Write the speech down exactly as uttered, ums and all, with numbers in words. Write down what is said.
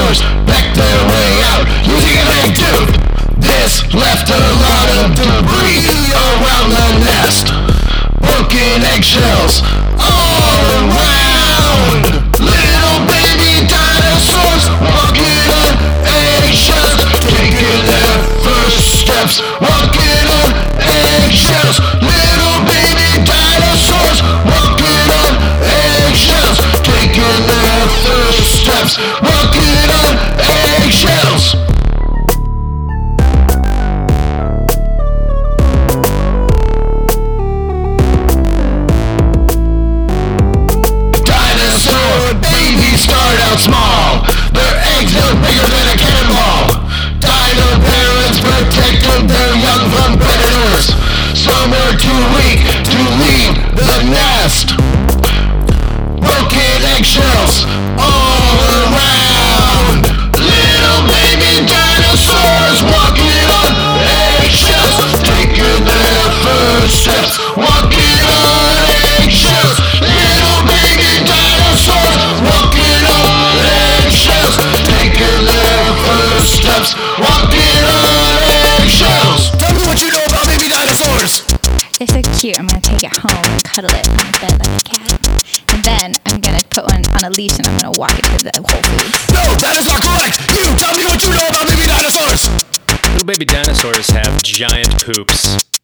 dinosaurs pecked their way out using an egg tube. This left a lot of debris around the nest. Broken eggshells all around. Little baby dinosaurs walking on eggshells, taking their first steps, walking on eggshells. Little baby dinosaurs walking on eggshells, taking their first steps, walking on eggshells. Start out small, their eggs are bigger than a cannonball. Dino parents protected their young from predators. Some were too weak to leave the nest. Broken eggshells all around. Little baby dinosaurs walking on eggshells, taking their first steps, walking on eggshells. Little baby dinosaurs walking on eggshells, taking their first steps, walking on eggshells. Tell me what you know about baby dinosaurs. They're so cute. I'm gonna take it home and cuddle it on the bed like a cat. And then I'm gonna put one on a leash and I'm gonna walk it to the Whole Foods. No, that is not correct. You tell me what you know about baby dinosaurs. Little baby dinosaurs have giant poops.